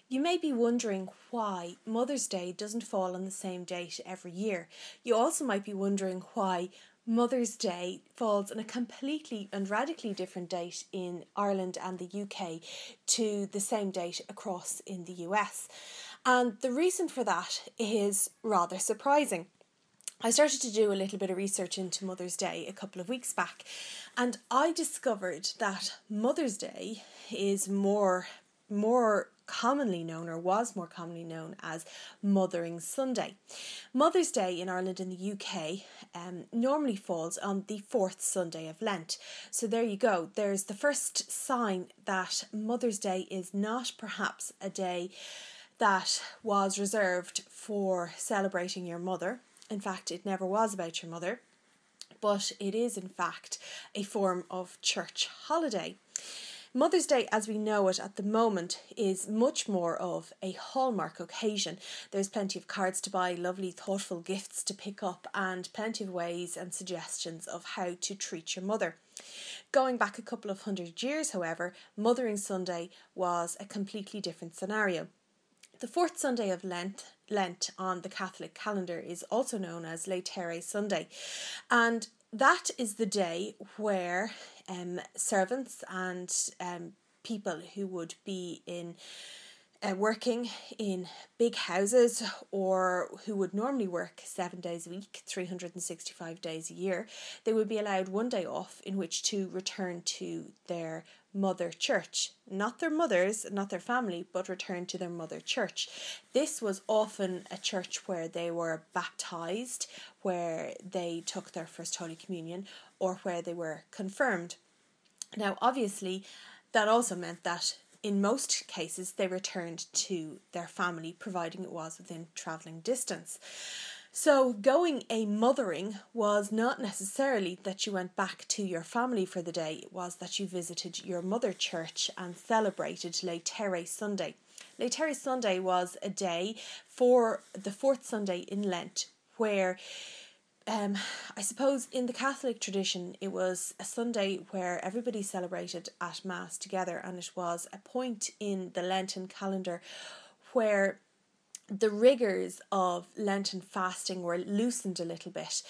You may be wondering why Mother's Day doesn't fall on the same date every year. You also might be wondering why Mother's Day falls on a completely and radically different date in Ireland and the UK to the same date across in the US. And the reason for that is rather surprising. I started to do a little bit of research into Mother's Day a couple of weeks back, and I discovered that Mother's Day is more commonly known, or was more commonly known, as Mothering Sunday. Mother's Day in Ireland and the UK normally falls on the fourth Sunday of Lent. So there you go. There's the first sign that Mother's Day is not perhaps a day that was reserved for celebrating your mother. In fact, it never was about your mother, but it is in fact a form of church holiday. Mother's Day, as we know it at the moment, is much more of a hallmark occasion. There's plenty of cards to buy, lovely thoughtful gifts to pick up, and plenty of ways and suggestions of how to treat your mother. Going back a couple of hundred years, however, Mothering Sunday was a completely different scenario. The fourth Sunday of Lent on the Catholic calendar is also known as Laetare Sunday, and that is the day where servants and people who would be in working in big houses, or who would normally work 7 days a week, 365 days a year, they would be allowed one day off in which to return to their mother church. Not their mothers, not their family, but return to their mother church. This was often a church where they were baptised, where they took their first Holy Communion, or where they were confirmed. Now, obviously, that also meant that in most cases they returned to their family, providing it was within travelling distance. So going a mothering was not necessarily that you went back to your family for the day, it was that you visited your mother church and celebrated Laetare Sunday. Laetare Sunday was a day for the fourth Sunday in Lent where I suppose in the Catholic tradition it was a Sunday where everybody celebrated at Mass together, and it was a point in the Lenten calendar where the rigours of Lenten fasting were loosened a little bit.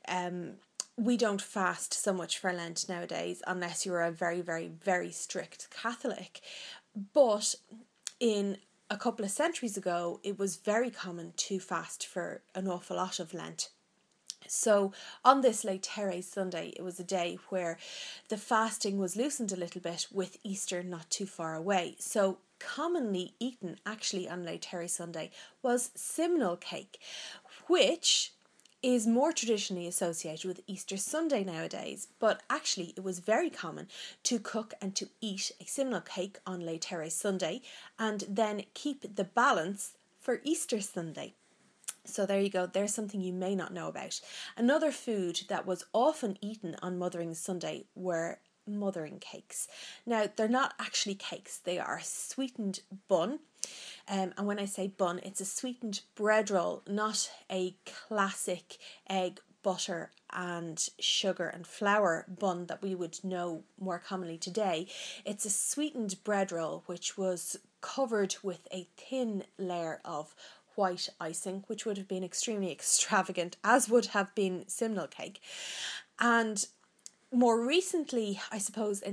We don't fast so much for Lent nowadays unless you're a very, very, very strict Catholic. But in a couple of centuries ago, it was very common to fast for an awful lot of Lent. So on this Laetare Sunday, it was a day where the fasting was loosened a little bit, with Easter not too far away. So commonly eaten actually on Laetare Sunday was simnel cake, which is more traditionally associated with Easter Sunday nowadays, but actually it was very common to cook and to eat a simnel cake on Laetare Sunday and then keep the balance for Easter Sunday. So there you go, there's something you may not know about. Another food that was often eaten on Mothering Sunday were mothering cakes. Now, they're not actually cakes, they are a sweetened bun. And when I say bun, it's a sweetened bread roll, not a classic egg, butter and sugar and flour bun that we would know more commonly today. It's a sweetened bread roll which was covered with a thin layer of white icing, which would have been extremely extravagant, as would have been simnel cake. And more recently, I suppose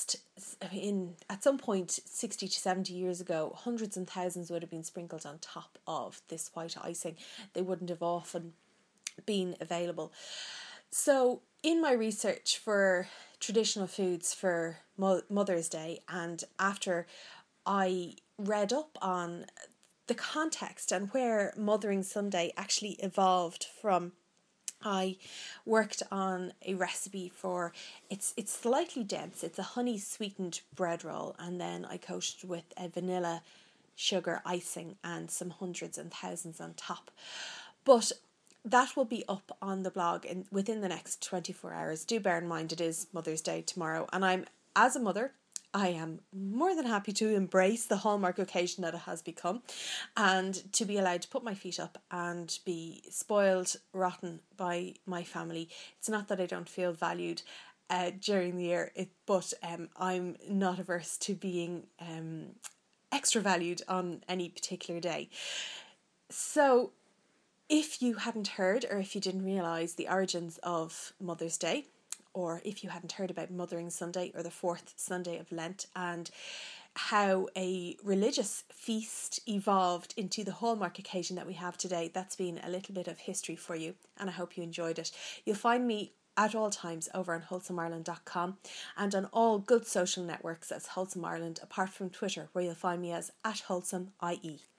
at some point 60 to 70 years ago, hundreds and thousands would have been sprinkled on top of this white icing. They wouldn't have often been available. So in my research for traditional foods for Mother's Day, and after I read up on the context and where Mothering Sunday actually evolved from, I worked on a recipe for it's slightly dense. It's a honey sweetened bread roll, and then I coated with a vanilla sugar icing and some hundreds and thousands on top. But that will be up on the blog within the next 24 hours. Do bear in mind it is Mother's Day tomorrow, and as a mother, I am more than happy to embrace the hallmark occasion that it has become, and to be allowed to put my feet up and be spoiled rotten by my family. It's not that I don't feel valued during the year, but I'm not averse to being extra valued on any particular day. So if you hadn't heard, or if you didn't realise the origins of Mother's Day, or if you hadn't heard about Mothering Sunday or the fourth Sunday of Lent, and how a religious feast evolved into the hallmark occasion that we have today, that's been a little bit of history for you, and I hope you enjoyed it. You'll find me at all times over on wholesomeIreland.com and on all good social networks as Wholesome Ireland, apart from Twitter, where you'll find me as @WholesomeIE.